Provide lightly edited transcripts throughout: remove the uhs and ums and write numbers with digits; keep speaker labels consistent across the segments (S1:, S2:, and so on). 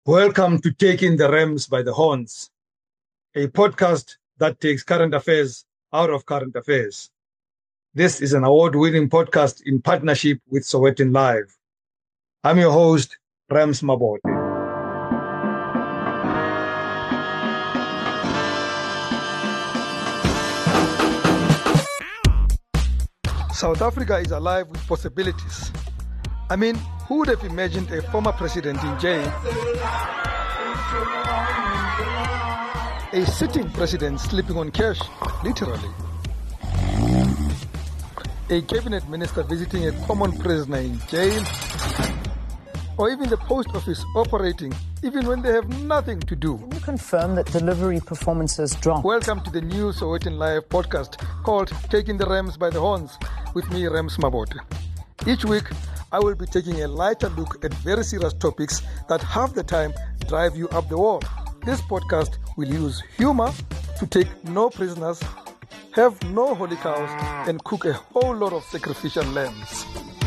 S1: Welcome to Taking the Rams by the Horns, a podcast that takes current affairs out of current affairs. This is an award-winning podcast in partnership with Sowetan Live. I'm your host, Rams Mabote. South Africa is alive with possibilities. I mean, who would have imagined a former president in jail? A sitting president sleeping on cash, literally. A cabinet minister visiting a common prisoner in jail. Or even the post office operating, even when they have nothing to do.
S2: Can you confirm that delivery performances dropped?
S1: Welcome to the new Sowetan Live podcast called Taking the Rams by the Horns with me, Rams Mabote. Each week, I will be taking a lighter look at very serious topics that half the time drive you up the wall. This podcast will use humor to take no prisoners, have no holy cows, and cook a whole lot of sacrificial lambs.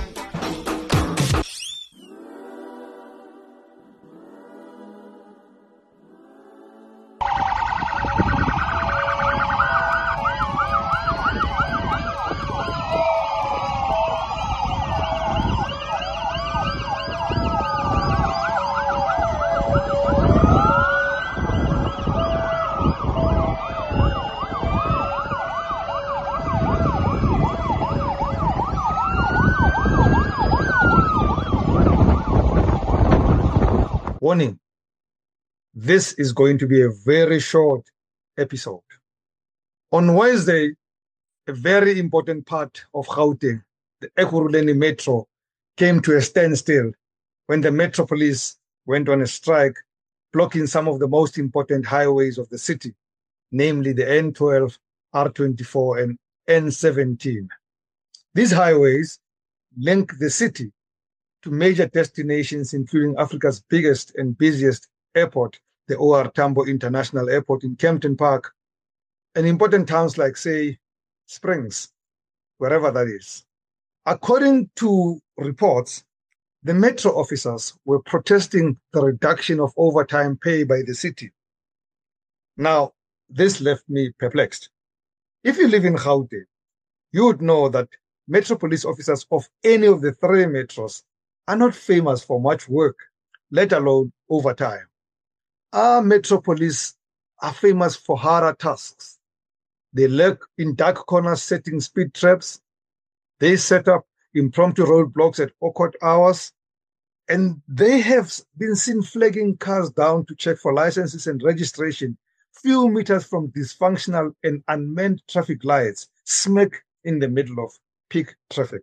S1: Warning, this is going to be a very short episode. On Wednesday, a very important part of Gauteng, the Ekurhuleni Metro, came to a standstill when the Metro Police went on a strike, blocking some of the most important highways of the city, namely the N12, R24, and N17. These highways link the city to major destinations, including Africa's biggest and busiest airport, the OR Tambo International Airport in Kempton Park, and important towns like, say, Springs, wherever that is. According to reports, the Metro officers were protesting the reduction of overtime pay by the city. Now, this left me perplexed. If you live in Gauteng, you would know that Metro police officers of any of the three metros are not famous for much work, let alone overtime. Our Metro Police are famous for harder tasks. They lurk in dark corners setting speed traps. They set up impromptu roadblocks at awkward hours. And they have been seen flagging cars down to check for licenses and registration few meters from dysfunctional and unmanned traffic lights, smack in the middle of peak traffic.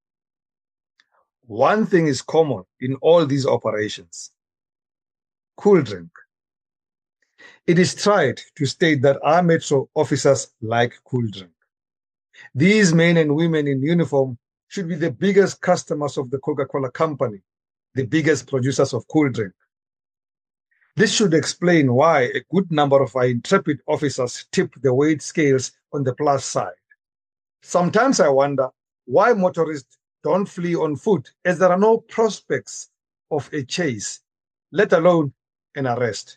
S1: One thing is common in all these operations: cool drink. It is tried to state that our Metro officers like cool drink. These men and women in uniform should be the biggest customers of the Coca-Cola company, the biggest producers of cool drink. This should explain why a good number of our intrepid officers tip the weight scales on the plus side. Sometimes I wonder why motorists don't flee on foot, as there are no prospects of a chase, let alone an arrest.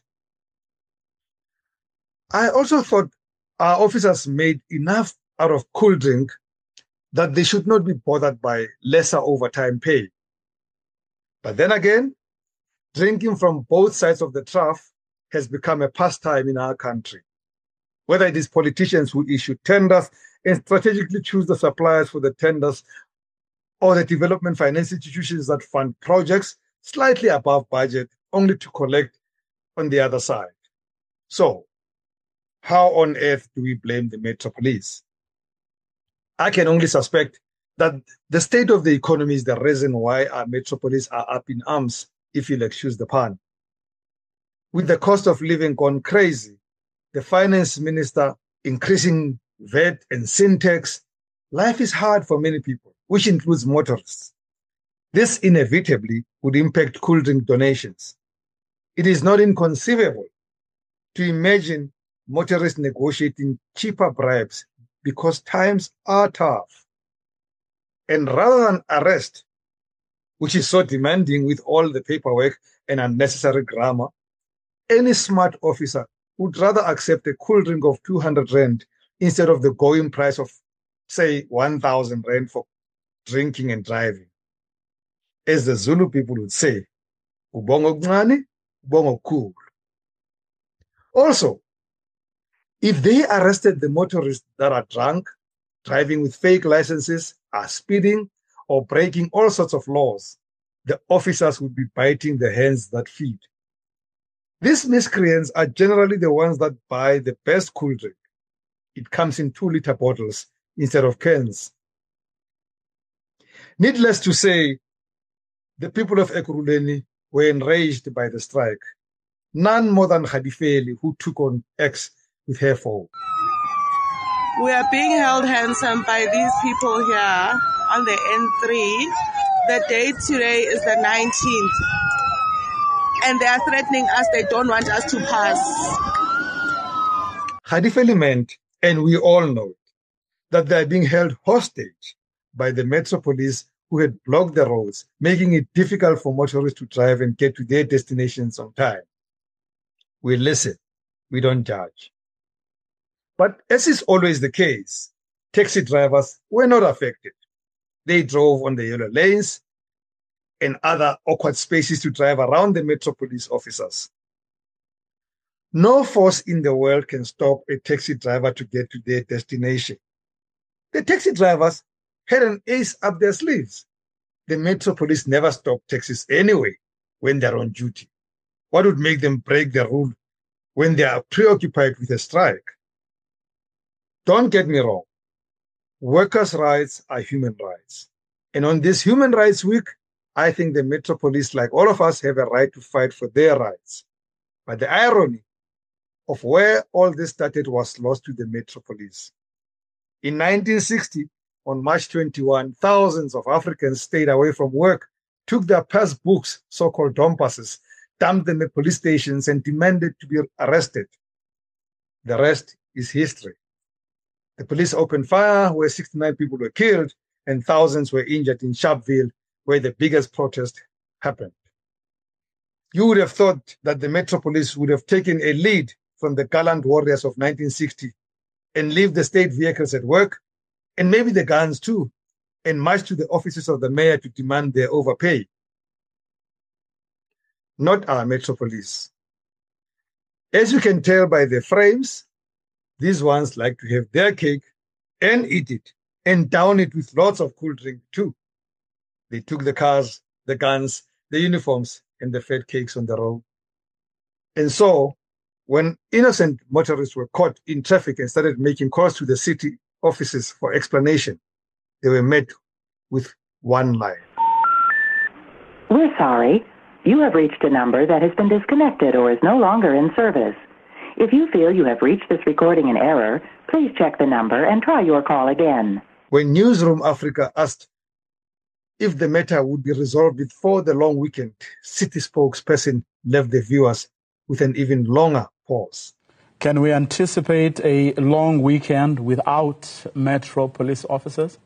S1: I also thought our officers made enough out of cool drink that they should not be bothered by lesser overtime pay. But then again, drinking from both sides of the trough has become a pastime in our country. Whether it is politicians who issue tenders and strategically choose the suppliers for the tenders, or the development finance institutions that fund projects slightly above budget only to collect on the other side. So, how on earth do we blame the Metro Police? I can only suspect that the state of the economy is the reason why our Metro Police are up in arms, if you'll excuse the pun. With the cost of living gone crazy, the finance minister increasing VAT and sin tax, life is hard for many people, which includes motorists. This inevitably would impact cool drink donations. It is not inconceivable to imagine motorists negotiating cheaper bribes because times are tough. And rather than arrest, which is so demanding with all the paperwork and unnecessary grammar, any smart officer would rather accept a cool drink of 200 rand instead of the going price of, say, 1,000 rand for drinking and driving. As the Zulu people would say, ubongo kuncane, ubongo kukhulu. Also, if they arrested the motorists that are drunk, driving with fake licenses, are speeding, or breaking all sorts of laws, the officers would be biting the hands that feed. These miscreants are generally the ones that buy the best cool drink. It comes in 2-liter bottles instead of cans. Needless to say, the people of Ekurhuleni were enraged by the strike. None more than Khadifeli, who took on X with her foe.
S3: We are being held ransom by these people here on the N3. The date today is the 19th. And they are threatening us. They don't want us to pass.
S1: Khadifeli meant, and we all know it, that they are being held hostage by the Metro Police, who had blocked the roads, making it difficult for motorists to drive and get to their destinations on time. We listen, we don't judge. But as is always the case, taxi drivers were not affected. They drove on the yellow lanes and other awkward spaces to drive around the Metro Police officers. No force in the world can stop a taxi driver to get to their destination. The taxi drivers had an ace up their sleeves. The Metro Police never stop taxis anyway when they're on duty. What would make them break the rule when they are preoccupied with a strike? Don't get me wrong. Workers' rights are human rights. And on this Human Rights Week, I think the Metro Police, like all of us, have a right to fight for their rights. But the irony of where all this started was lost to the Metro Police. In 1960, on March 21, thousands of Africans stayed away from work, took their pass books, so-called dompasses, dumped them at police stations and demanded to be arrested. The rest is history. The police opened fire where 69 people were killed and thousands were injured in Sharpeville, where the biggest protest happened. You would have thought that the Metro Police would have taken a lead from the gallant warriors of 1960 and leave the state vehicles at work, and maybe the guns too, and march to the offices of the mayor to demand their overpay. Not our Metro Police. As you can tell by their frames, these ones like to have their cake and eat it and down it with lots of cool drink too. They took the cars, the guns, the uniforms, and the fat cakes on the road. And so, when innocent motorists were caught in traffic and started making calls to the city offices for explanation, they were met with one line.
S4: We're sorry. You have reached a number that has been disconnected or is no longer in service. If you feel you have reached this recording in error, please check the number and try your call again.
S1: When Newsroom Africa asked if the matter would be resolved before the long weekend, city spokesperson left the viewers with an even longer pause.
S5: Can we anticipate a long weekend without Metro Police officers?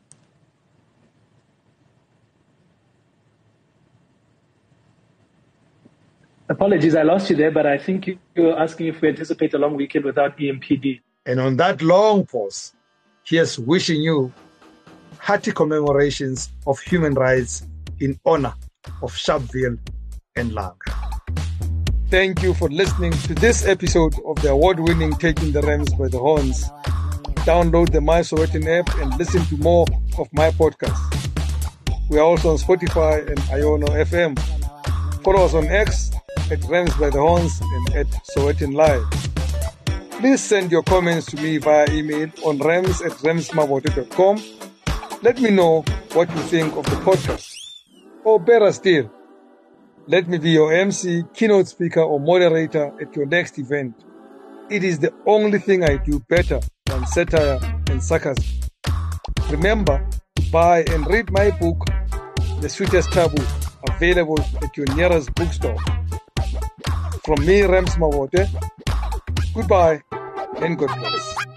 S6: Apologies, I lost you there, but I think you were asking if we anticipate a long weekend without EMPD.
S1: And on that long pause, here's wishing you hearty commemorations of human rights in honor of Sharpeville and Langa. Thank you for listening to this episode of the award-winning Taking the Rams by the Horns. Download the My Sowetan app and listen to more of my podcasts. We are also on Spotify and Iono FM. Follow us on X at Rams by the Horns and at Sowetan Live. Please send your comments to me via email on rams@ramsmabote.com. Let me know what you think of the podcast. Or better still, let me be your MC, keynote speaker, or moderator at your next event. It is the only thing I do better than satire and sarcasm. Remember to buy and read my book, The Sweetest Taboo, available at your nearest bookstore. From me, Rams Mabote, goodbye and God bless.